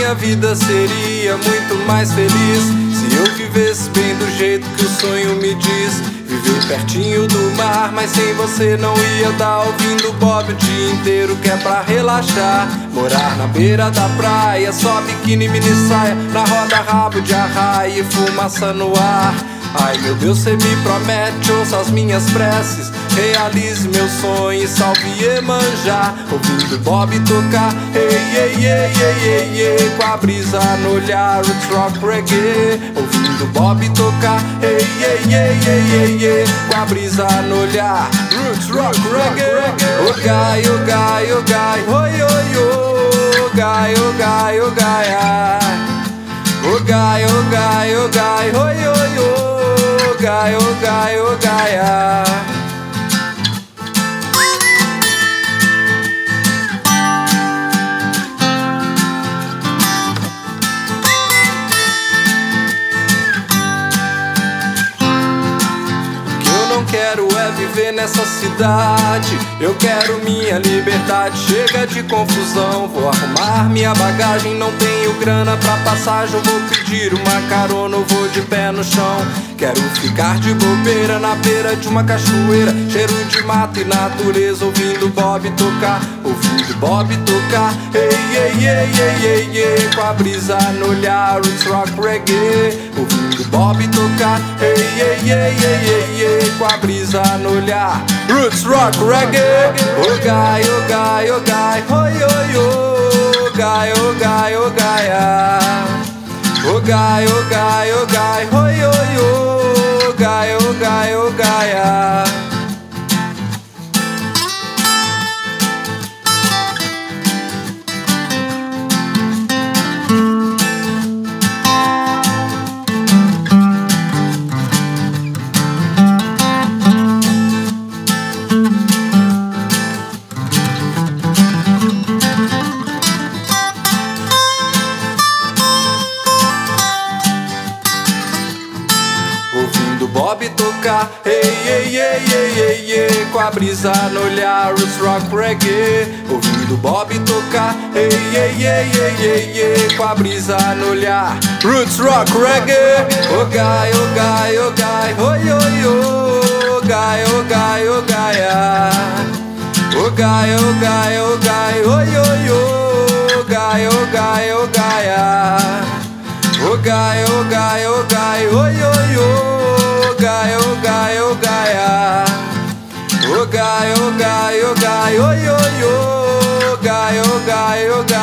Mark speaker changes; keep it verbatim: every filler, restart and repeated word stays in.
Speaker 1: minha vida seria muito mais feliz se eu vivesse bem do jeito que o sonho me diz. Viver pertinho do mar, mas sem você não ia dar. Ouvindo Bob o dia inteiro que é pra relaxar. Morar na beira da praia, só biquíni, mini saia, na roda rabo de arraia e fumaça no ar. Ai meu Deus, cê me promete, ouça as minhas preces, realize meu sonho e salve Iemanjá. Ouvindo Bob tocar, ei, ei, ei, ei, ei, ei, com a brisa no olhar, roots, rock, reggae. Ouvindo Bob tocar, ei, ei, ei, ei, ei, ei, com a brisa no olhar, roots, rock, reggae. Oh gai, oh gai, oh gai, oi, oi, oh gai, oh gai, oh gai, oh gai, oh gai, oh gai, oi, oi, oh gai, oh gai, oh gai, ah. Quero é viver nessa cidade, eu quero minha liberdade. Chega de confusão, vou arrumar minha bagagem. Não tenho grana pra passagem, eu vou pedir uma carona, eu vou de pé no chão. Quero ficar de bobeira na beira de uma cachoeira, cheiro de mato e natureza, ouvindo Bob tocar, ouvindo Bob tocar, ei, ei, ei, ei, ei, ei, com a brisa no olhar, roots, rock, reggae. Ouvindo Bob tocar, ei, ei, ei, ei, ei, ei, com a brisa no olhar, roots, rock, reggae. Oh gai, oh gai, oh gai, oi, oi, oh gai, oh gai, oh gai, ah. Oh gai, oh gai, oh gai, oi, oi, oh gai, oh gai, oh gai, ah. Ouvindo Bob tocar, ei, ei, ei, ei, ei, ei, com a brisa no olhar, roots, rock, reggae. Ouvindo Bob tocar, ei, ei, ei, ei, ei, ei, com a brisa no olhar, roots, rock, reggae. Oh gai, oh gai, oh gai, oi, oi, oh gai, oh gai, oh gai, ah. Oh gai, oh gai, oh gai, oi, oi, oh gai, oh gai, oh gai, ah. Oh gai, oh gai, oh gai, oi, oi, oh gai, oh gai, oh gai, ah. Oh gai, oh gai, oh gai, oi, oi, oh gai, oh gai, oh gai.